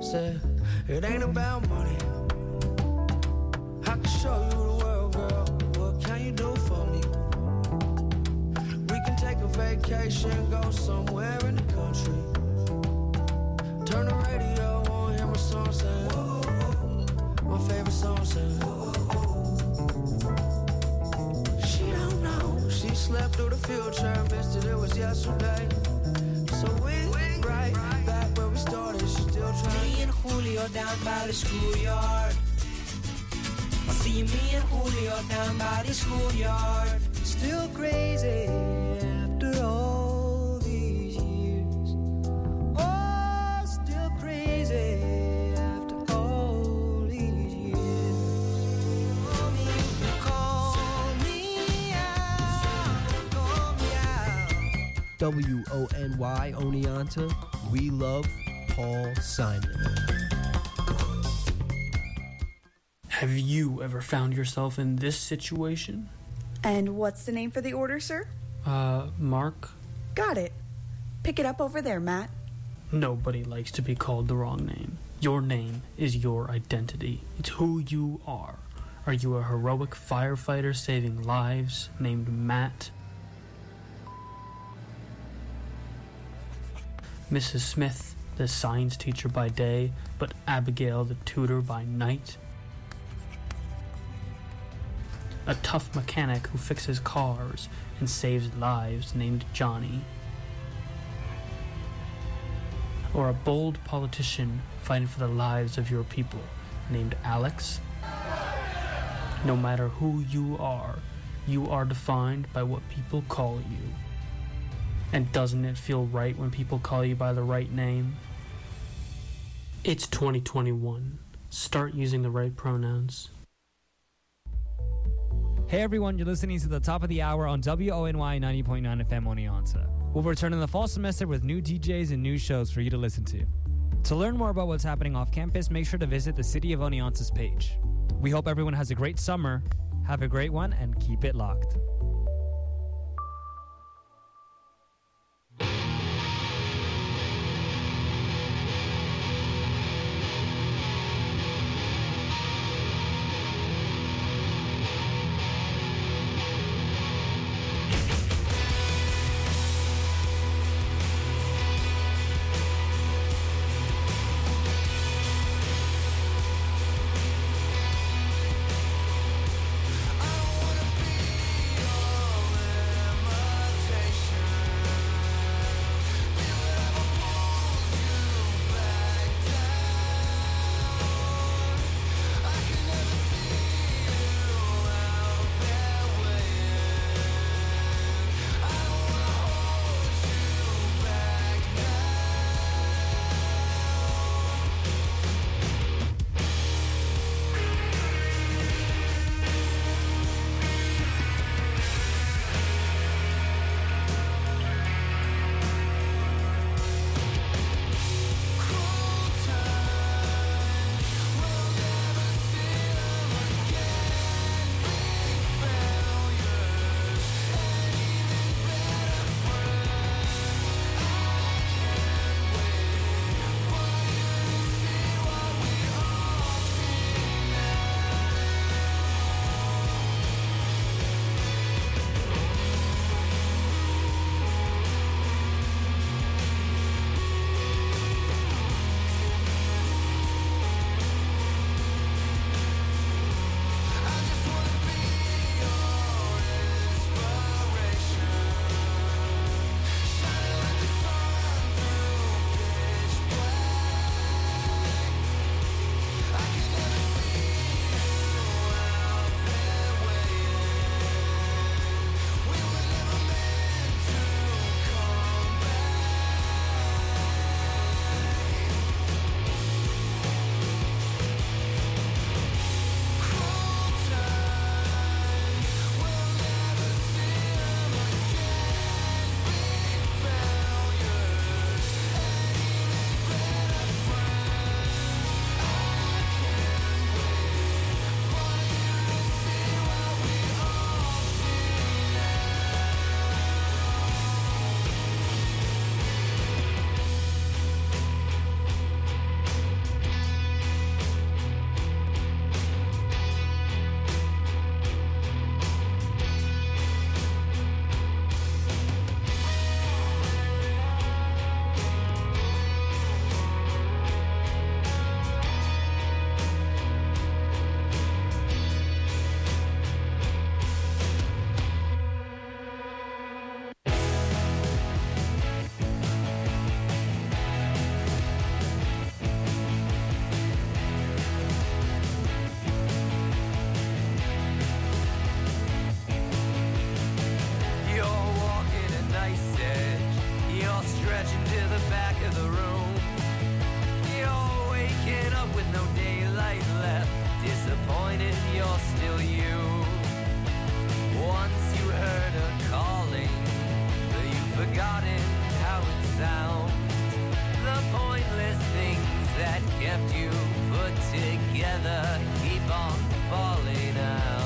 Said, it ain't about money. I can show you the world, girl. What can you do for me? We can take a vacation, go somewhere in the country. Turn the radio on, hear my song saying, my favorite song saying, she don't know. She slept through the future, missed it, it was yesterday. So we right back where we started, she still trying. Me and Julio down by the schoolyard. I see me and Julio down by the schoolyard. Still crazy after all these years. Oh, still crazy after all these years. Call me out. WONY Oneonta, we love Paul Simon. Have you ever found yourself in this situation? And what's the name for the order, sir? Mark? Got it. Pick it up over there, Matt. Nobody likes to be called the wrong name. Your name is your identity. It's who you are. Are you a heroic firefighter saving lives named Matt? Mrs. Smith, the science teacher by day, but Abigail, the tutor by night? A tough mechanic who fixes cars and saves lives named Johnny? Or a bold politician fighting for the lives of your people named Alex? No matter who you are defined by what people call you. And doesn't it feel right when people call you by the right name? It's 2021. Start using the right pronouns. Hey everyone, you're listening to the top of the hour on WONY 90.9 FM Oneonta. We'll return in the fall semester with new DJs and new shows for you to listen to. To learn more about what's happening off campus, make sure to visit the City of Oneonta's page. We hope everyone has a great summer. Have a great one and keep it locked. I don't wanna be you're still you. Once you heard a calling, but you've forgotten how it sounds. The pointless things that kept you put together keep on falling out.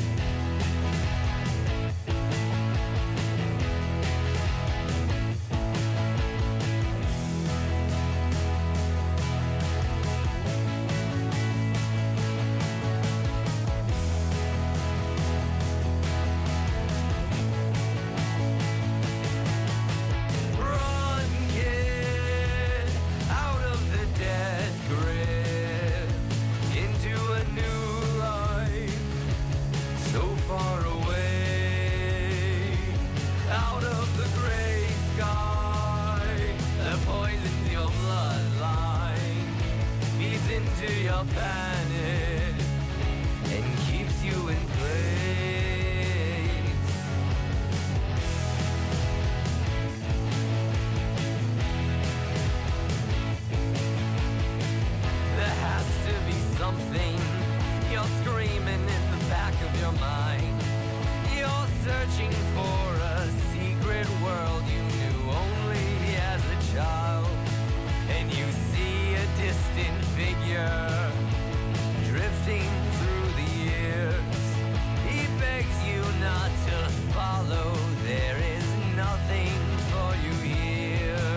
Into your panic and keeps you in place. There has to be something you're screaming in the back of your mind. You're searching for a secret world you knew only as a child, and you see a distant figure drifting through the years. He begs you not to follow. There is nothing for you here.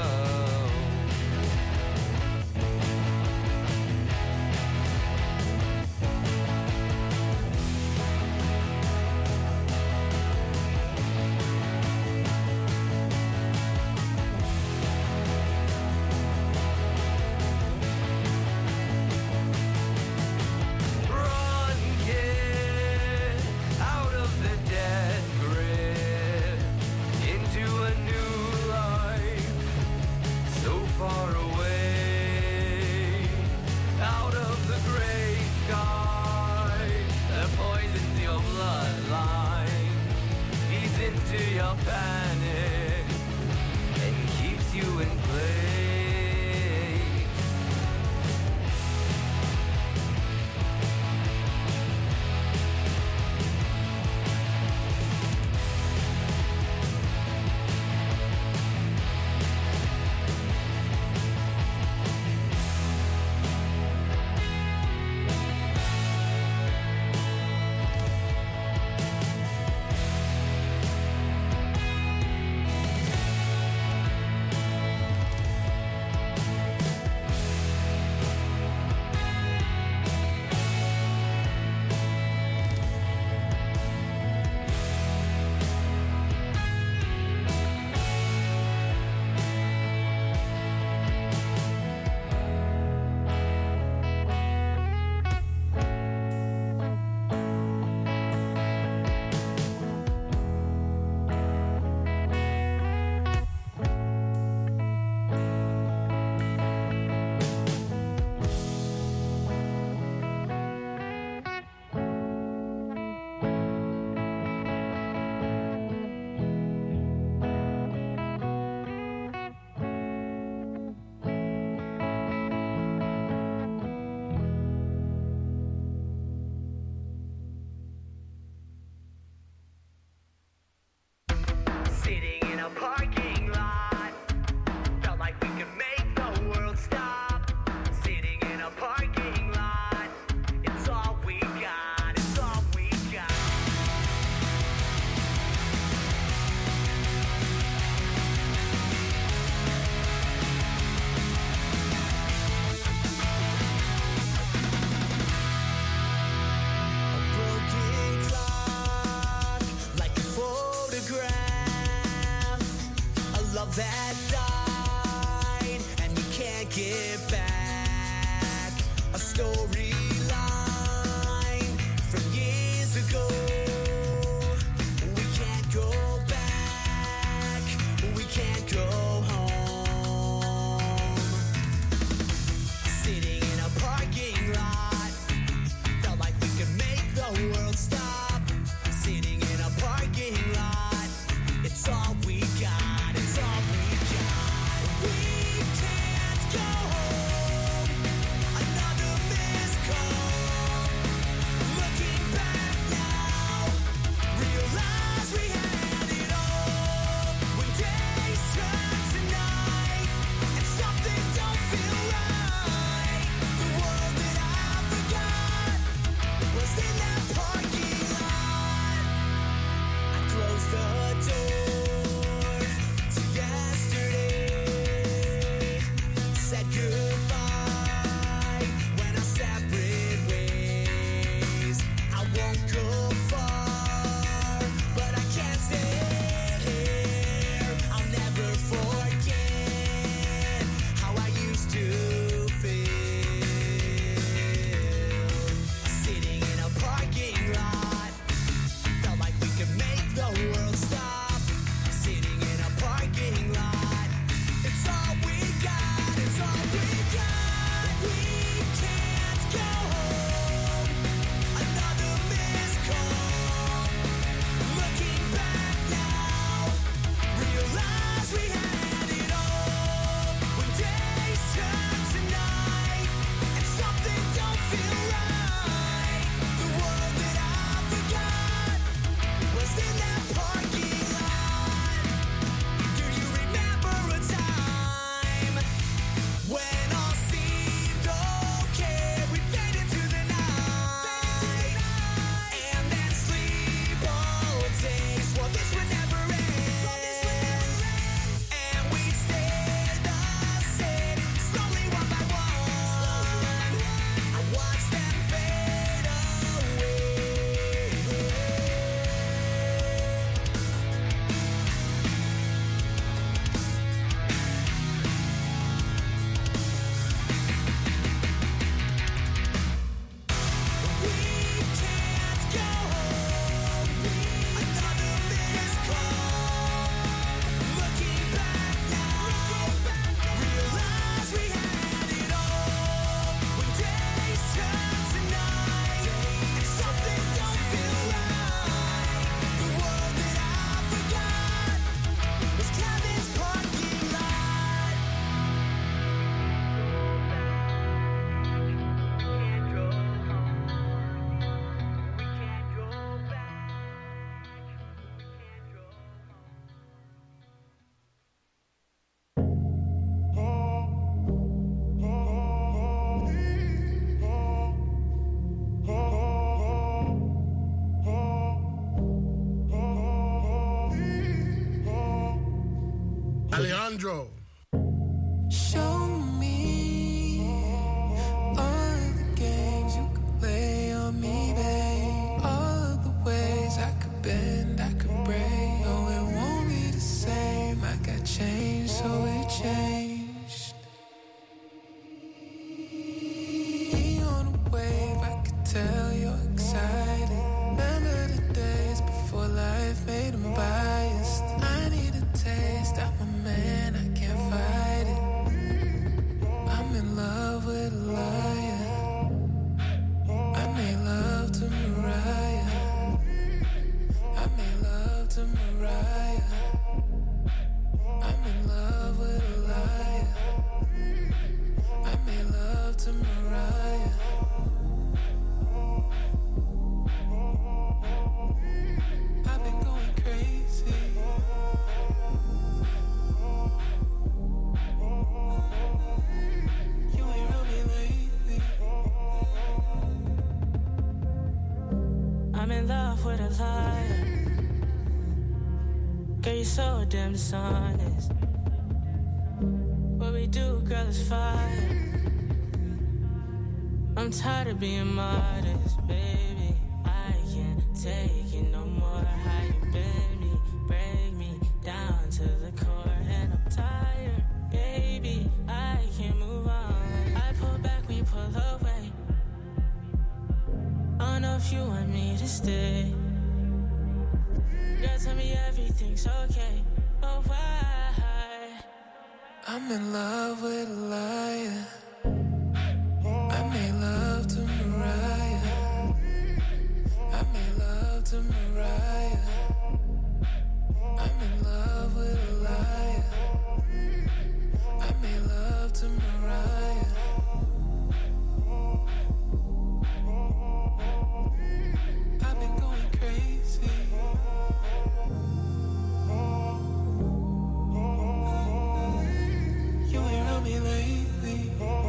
Into your panic and keeps you in place. That died and you can't get back. A storyline from years ago. We can't go back. We can't go home. Sitting in a parking lot, felt like we could make the world stop. Sitting in a parking lot, it's all we got. We can't go home. Another missed call. Alejandro. Show me all the games you could play on me, babe. All the ways I could bend, I could break. No, it won't be the same. I got changed, so it changed. Me on a wave, I could tell you're excited. Remember the days before life made them biased. I need a taste, I'm a man, I can't fight it. I'm in love with a liar. I made love to Mariah. I made love to Mariah. I'm in love with a liar. I made love to Mariah. I've been going crazy. You ain't around me lately. I'm in love with a liar. Girl, you're so damn dishonest. What we do, girl, is fire. I'm tired of being modest, baby. I can't take it no more. How you bend me, break me down to the core. And I'm tired, baby. I can't move on. I pull back, we pull away. I don't know if you want me to stay. Girl, tell me everything's okay. Oh, why? I'm in love with a liar. I made love to Mariah. I made love to Mariah. I'm in love with a liar. I made love to Mariah. I've been going crazy. You ain't around me lately.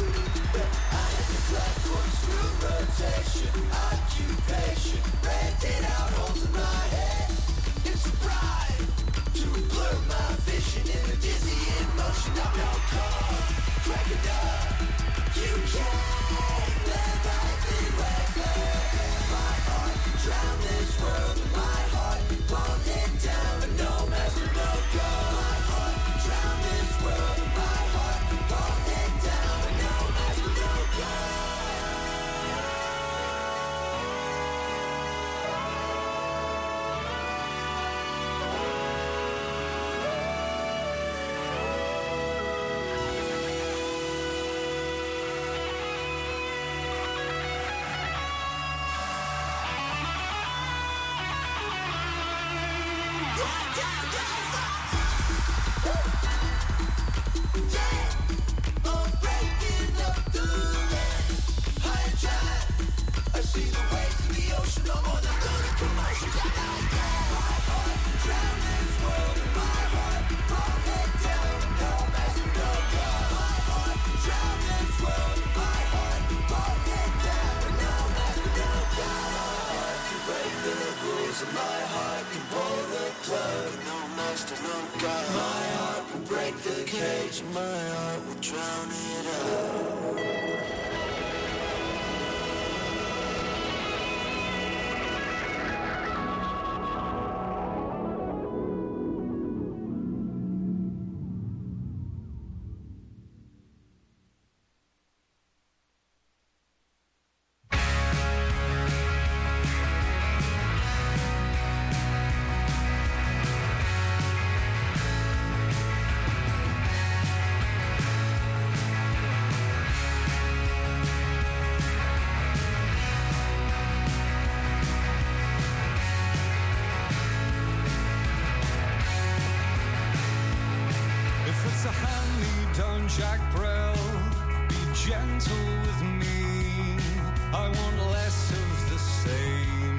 Jack Brel, be gentle with me. I want less of the same.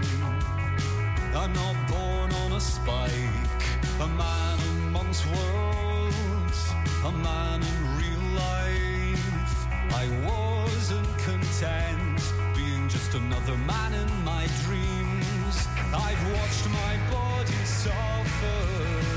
I'm not born on a spike, a man amongst worlds, a man in real life. I wasn't content being just another man in my dreams. I've watched my body suffer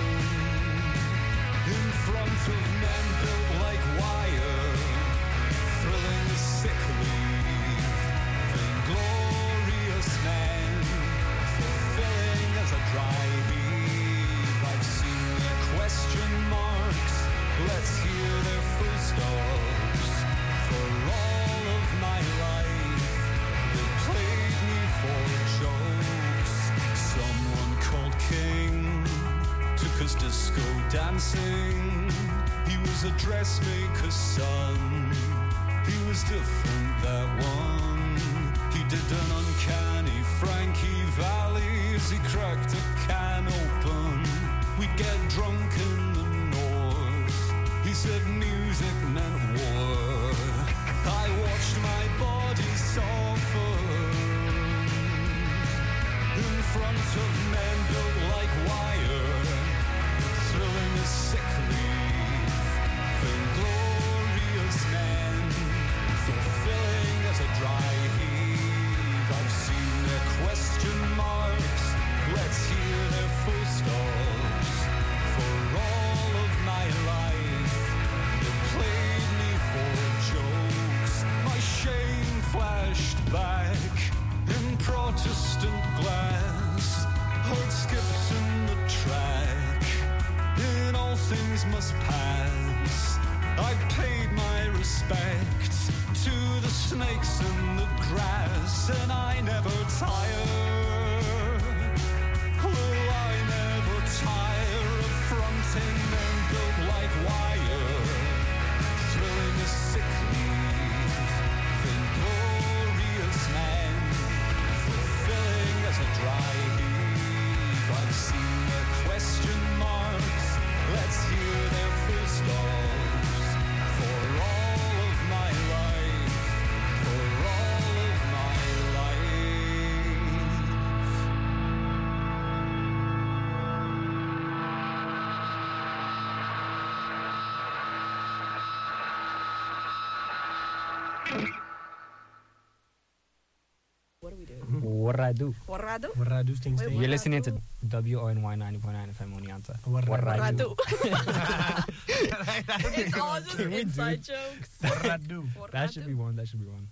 in front of men built like wire, thrilling the sick leave, vainglorious men, fulfilling as a dry heave. I've seen their question marks, let's hear their full stops. For all of my life, they played me for jokes. Someone called King took us disco dancing. He was a dressmaker's son. He was different, that one. He did an uncanny Frankie Valley as he cracked a can open. We'd get drunk in the north. He said music meant war. I watched my body suffer in front of men built like wire, thrilling as sick leave, vainglorious men, fulfilling as a dry heave. I've seen their question marks, let's hear their full stops. For all of my life, they played me for jokes. My shame flashed back in Protestant glass, heard skips in the track, in all things must pass. I paid my respect to the snakes in the grass, and I never tire. Oh, I never tire of fronting men built like wire, thrilling a sick leave, vainglorious men, fulfilling as a dry heave. I've seen their question marks, let's hear their full stops. For all of my life, for all of my life. What do we do? What I do? Warrado? Warrado sting Wait, sting. You're listening to WONY 90.9 FM Oneonta. What I do? It's all just Can we do- inside jokes. Warrado. That should be one. That should be one.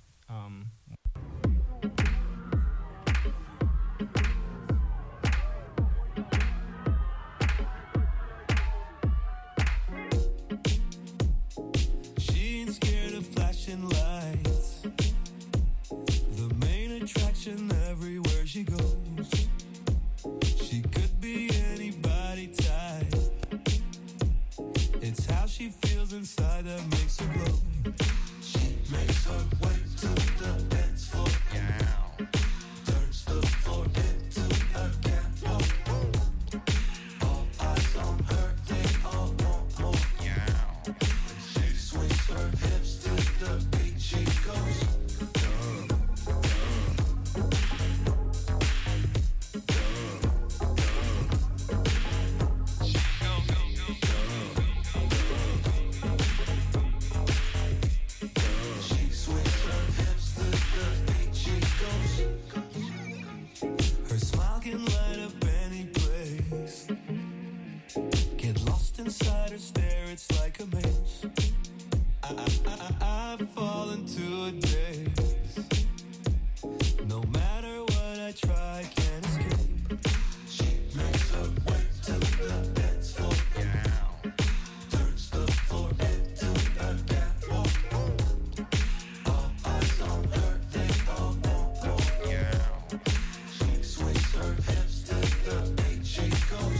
She ain't scared of flashing lights. The main attraction everywhere she goes. She could be anybody type. It's how she feels inside that makes her glow. She makes her way to the dance floor. Turns the floor into a catwalk. All eyes on her, they all want more. She swings her hips to the beat. She goes. She swings her hips to the beat. She goes. Her smile can light up any place. Get lost inside her stare. It's like a maze. I fall into a daze. No matter what I try, I can't escape. She makes her way to the dance floor. Turns the floor into a catwalk. All eyes on her, they all want more. She swings her hips to the beat. She goes.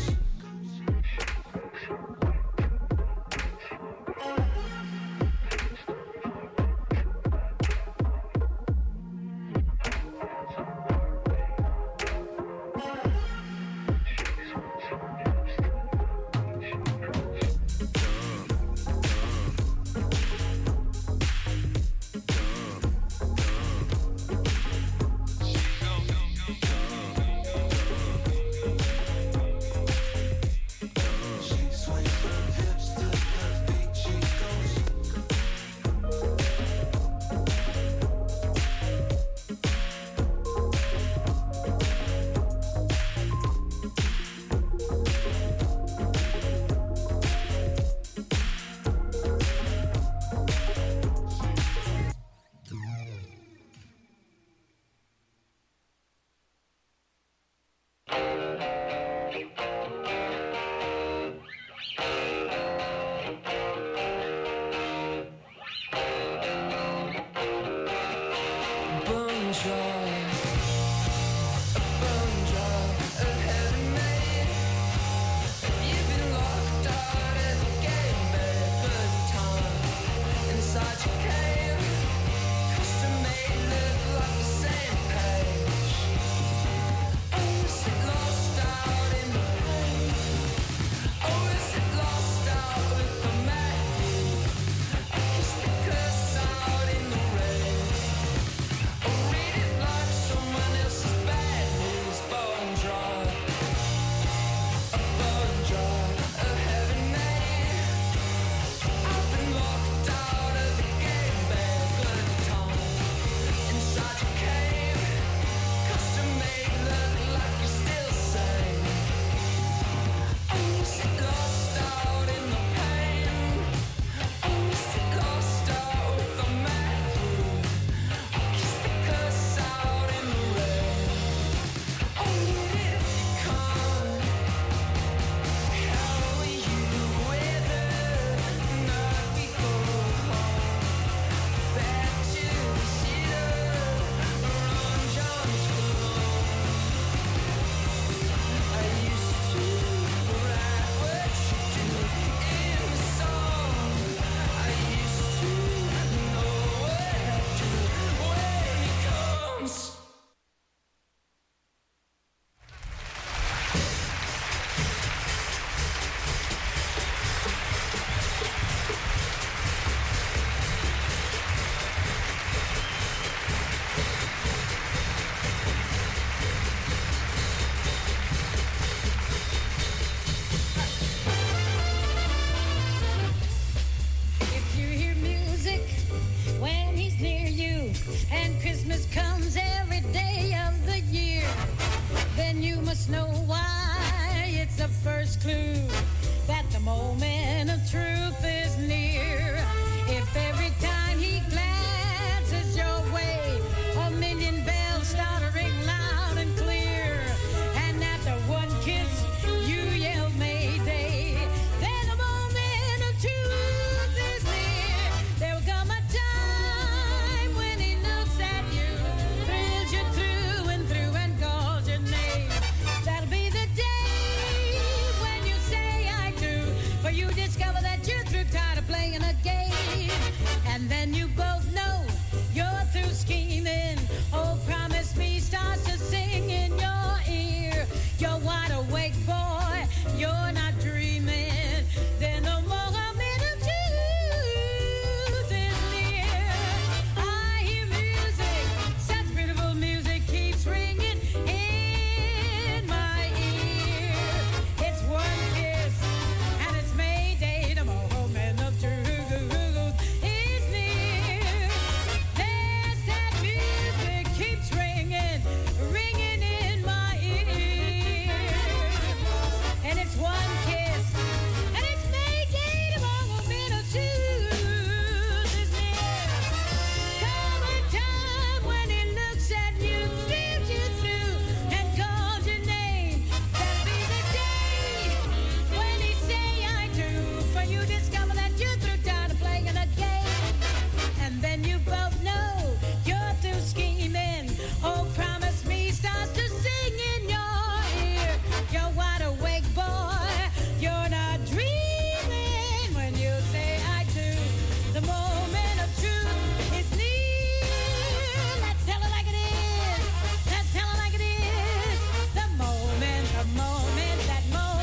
And then you both know you're through scheming. Oh, promise me starts to sing in your ear. You're wide awake, boy, you're not dreaming. Then the moment of truth is near. I hear music, such beautiful music keeps ringing in my ear. It's one kiss and it's Mayday. The moment of truth is near. There's that music keeps ringing, ringing in my ear. And it's one kiss and it's Mayday. The moment of truth is near. Come a time when he looks at you, steers you through, and calls your name. That'll be the day when he say I do. For you discover that you're through time to playing a game. And then you both know you're through scheming. Oh, promise me starts to sing in your ear. You're wide awake, boy. You're not dreaming when you say I do. The moment of truth is near. Let's tell it like it is. Let's tell it like it is. The moment, that moment of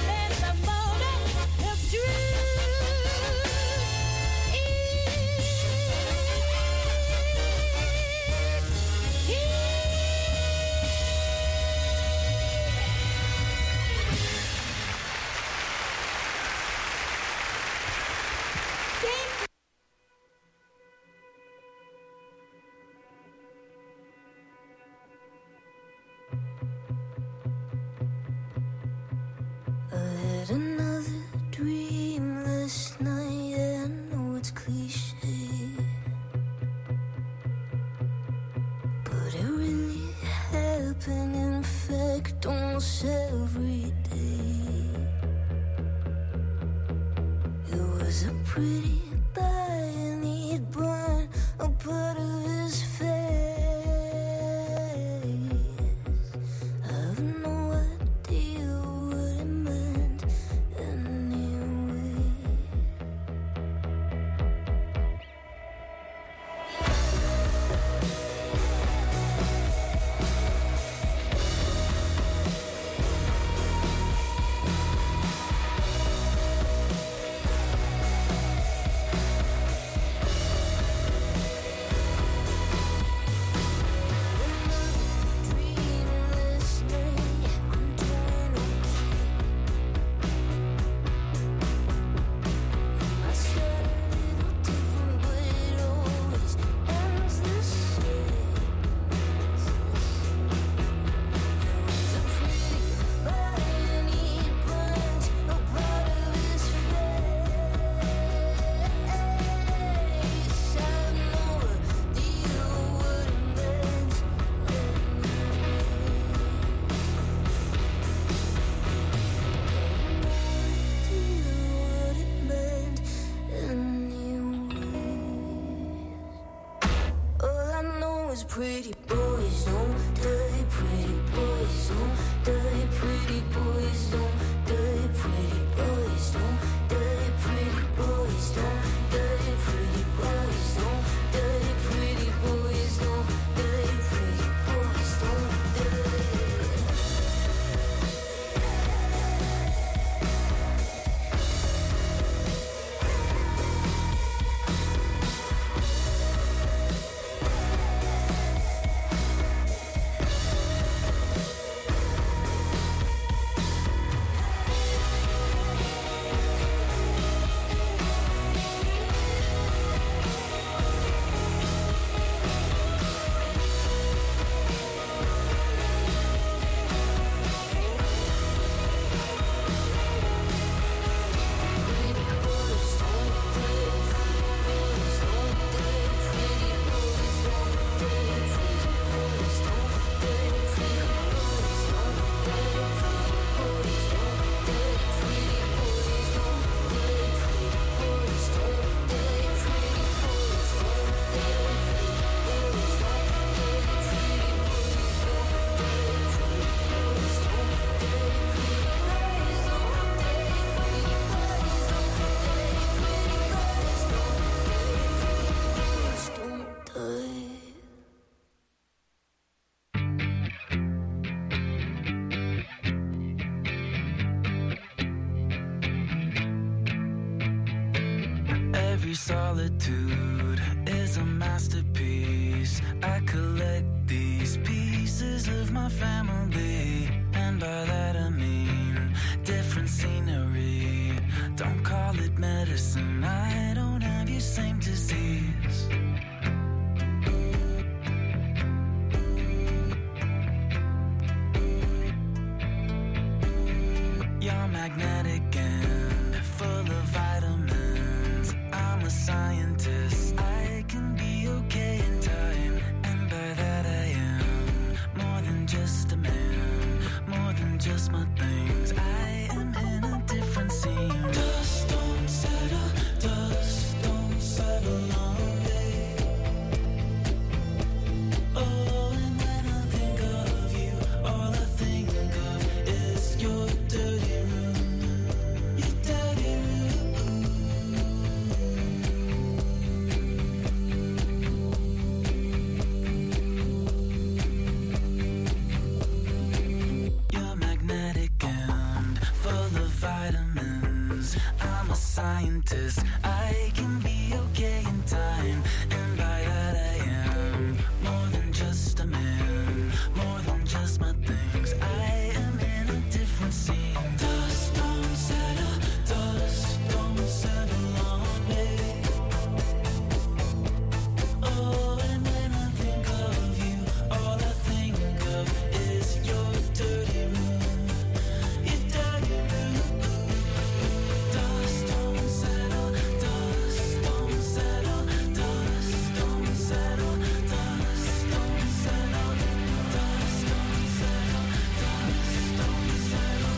truth is. I had another dream last night. I know it's cliche, but it really happened. In fact, almost every day. It was a pretty guy, and he'd burn a part of his face. I have no idea what it meant anyway. Pretty boys don't die, pretty boys don't die, pretty boys don't die, pretty boys don't die, pretty boys don't die, pretty boys don't die, pretty boys don't die, pretty boys don't die. solitude is a masterpiece. I collect these pieces of my family, and by that I mean different scenery. Don't call it medicine, I don't have your same disease. You're magnetic and full of vitamins. I'm a scientist, I can be okay in time, and by that I am more than just a man, more than just my things. I am in a different scene. Dust don't settle on me. Oh, and when I think of you, all I think of is your dirty room, your dirty room. You're magnetic and full of vitamins. I'm a scientist, I can be okay in time, and by that I am more than just a man, more than just my things. I am in a different scene. Dust don't settle on me. Oh, and when I think of you, all I think of is your dirty room, your dirty room. Dust don't settle, dust don't settle, dust don't settle, dust don't settle, dust don't settle, dust don't settle,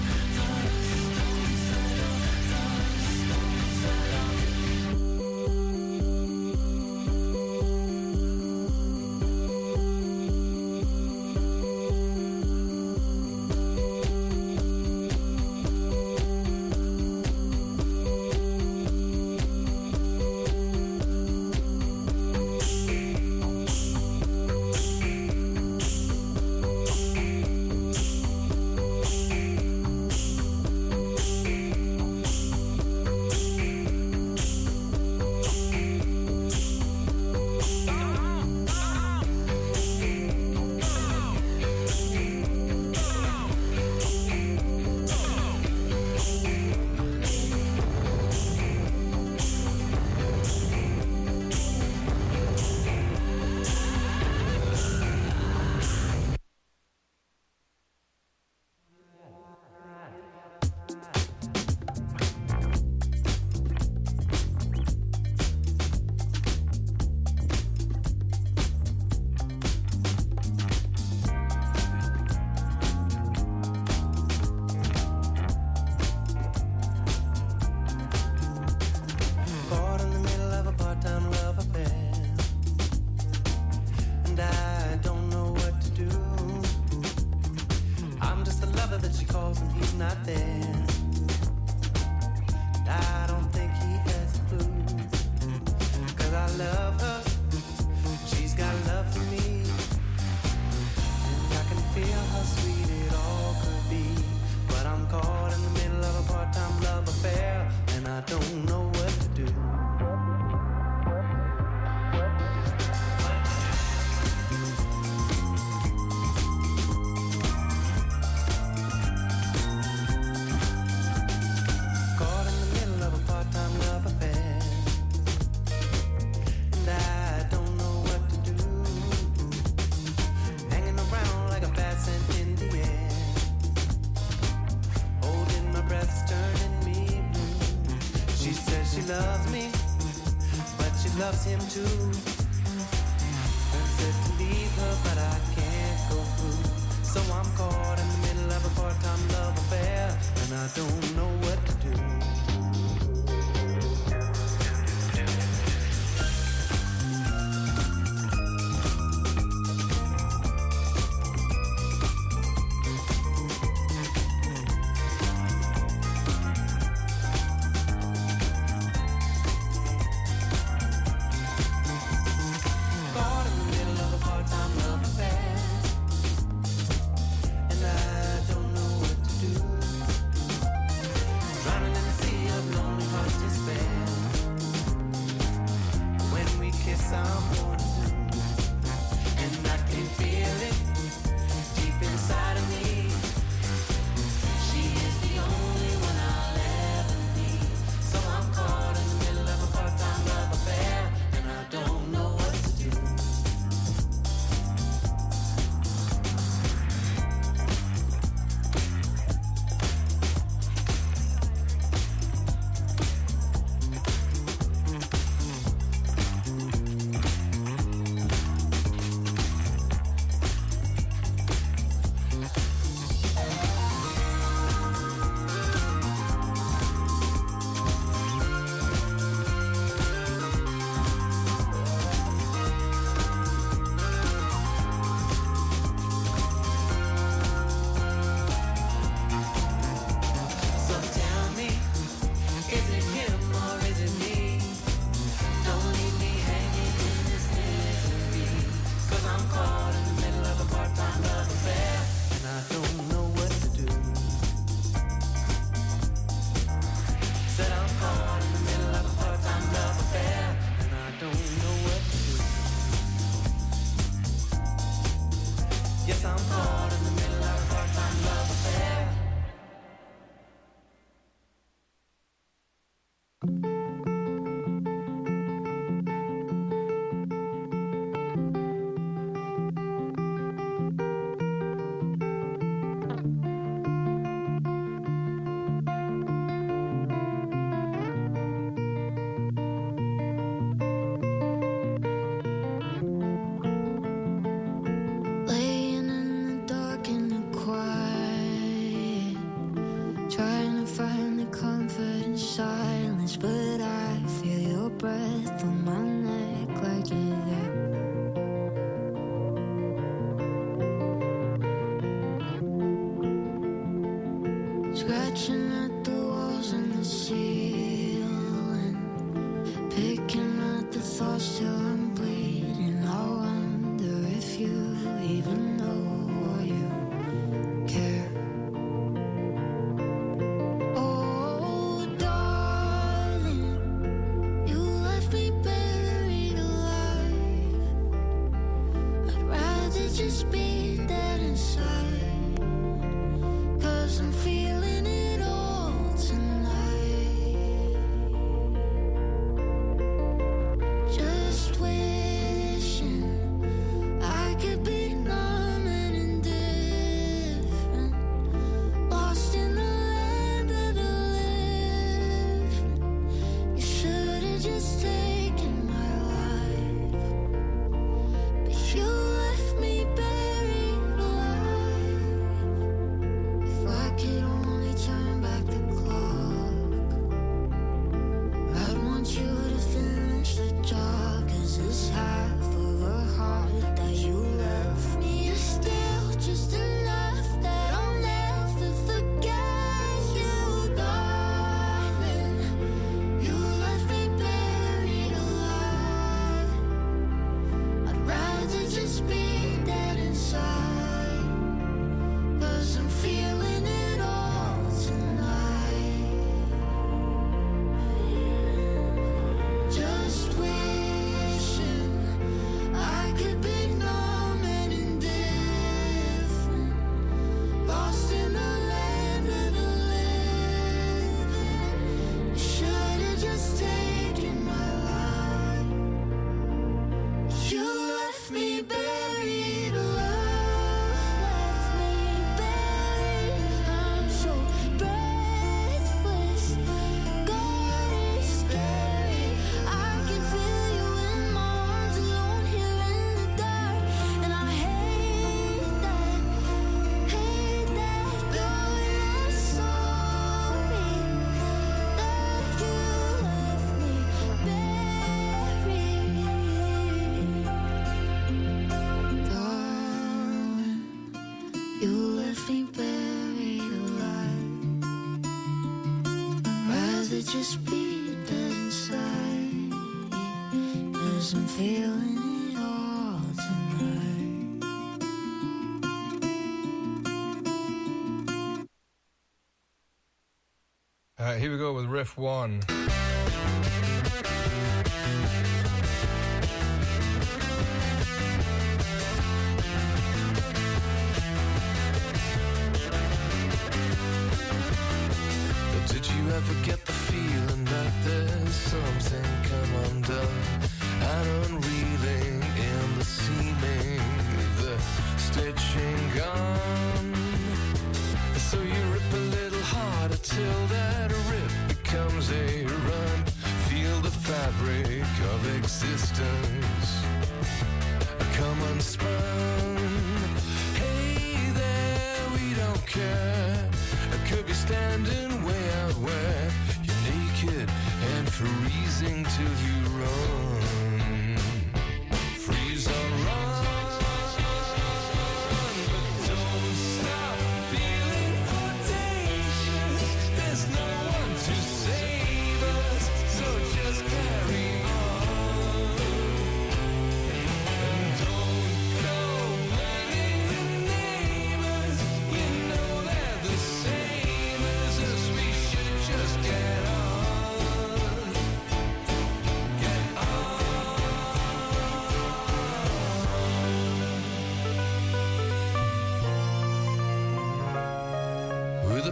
caught in the middle of a part-time love affair, and I don't know what to do. I'm just a lover that she calls when he's not there. I don't think he has a clue, 'cause I love her, she's got love for me, and I can feel how sweet it all could be. But I'm caught in the middle of a part-time love affair, and I don't know what to do. Caught in the middle of a part-time love affair, and I don't know what to do. Hanging around like a bad scent in the air, holding my breath, turning me blue. She says she loves me, but she loves him too. And said to leave her, but I can't go through. So I'm caught in the middle of a part-time love affair, and I don't know what to do. Caught in the middle of a part-time love affair, and I don't know what to do. guess I'm born to do. And I can feel it deep inside of me. She is the only one I'll ever need. So I'm caught in the middle of a part-time love affair, and I don't know what to do. So tell me, is it him or is it me? Don't leave me hanging in this misery, 'cause I'm caught in the middle of a part-time love affair, and I don't know what to do. Said I'm caught in the middle of a part-time love affair, and I don't know what to do. Yes, I'm caught in the middle of a part-time love affair. Laying in the dark and the quiet, trying to find the comfort in silence, but I feel your breath on my neck like you're there. Scratching at the walls and the ceiling, picking at the thoughts till I'm bleeding. I wonder if you even know or you care. Oh, darling, you left me buried alive. I'd rather just be dead inside, 'cause I'm feeling it all tonight. Just wishing I could be numb and indifferent, lost in the land of the living. You should've just taken my life, but you left me buried alive. If I could only turn back the clock, I'd want you to finish the job, 'cause this half of a heart that you left me is still just enough that I'll never forget you, darling. You left me buried alive. I'd rather just be dead inside, 'cause I'm feeling it all tonight. Just wishing I could be numb and indifferent, lost in the land of the living. You should've just taken my life. You left me buried alive, left me buried. I'm so breathless. God is scary. I can feel you in my arms alone here in the dark, and I hate that going. I'm sorry that you left me buried. Darling, you left me buried alive. Rather just be dead inside, 'cause I'm feeling it all tonight. Here we go with riff 1.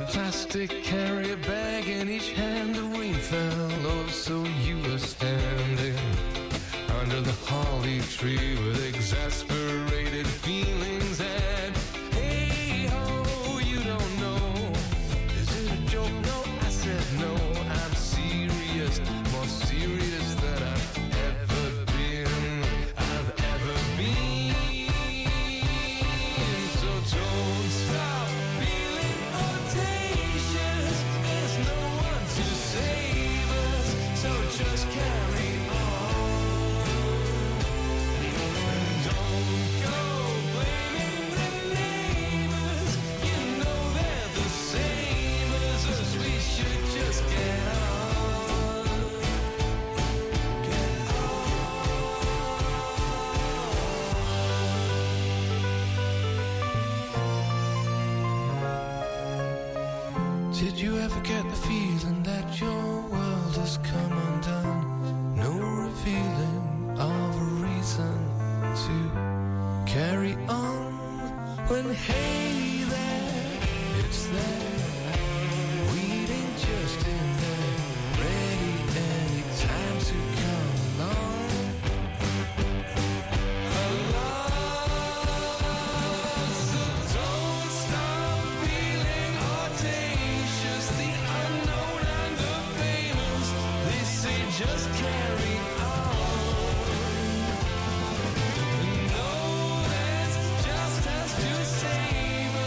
plastic carrier bag in each hand. The rain fell, oh, so you were standing under the holly tree with exasperated feelings. And hey ho, you don't know, is it a joke? No, I said no, I'm serious, more serious than I've ever been, so don't stop feeling audacious, there's no one to save us, so just carry on. Don't go blaming the neighbors, you know they're the same as us, we should just get on. Did you ever get the feeling that your world has come undone? No revealing of a reason to carry on. When hey there, it's there, waiting just in there, ready any time to come along. So don't stop feeling audacious, the unknown and the famous, they say just carry on. No, that's just has to save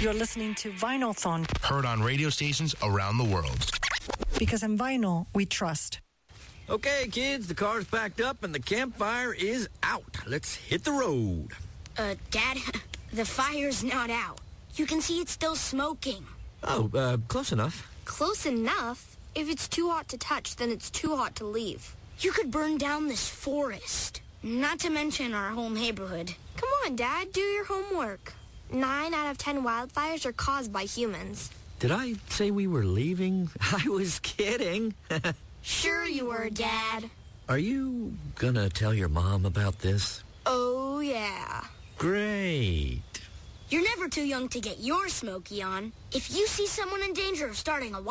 You're listening to Vinylthon. Heard on radio stations around the world. Because in vinyl, we trust. Okay, kids, the car's packed up and the campfire is out. Let's hit the road. Dad, the fire's not out. You can see it's still smoking. Oh, close enough. Close enough? If it's too hot to touch, then it's too hot to leave. You could burn down this forest. Not to mention our whole neighborhood. Come on, Dad, do your homework. 9 out of 10 wildfires are caused by humans. Did I say we were leaving? I was kidding. Sure you were, Dad. Are you gonna tell your mom about this? Oh, yeah. Great. You're never too young to get your smoky on. If you see someone in danger of starting a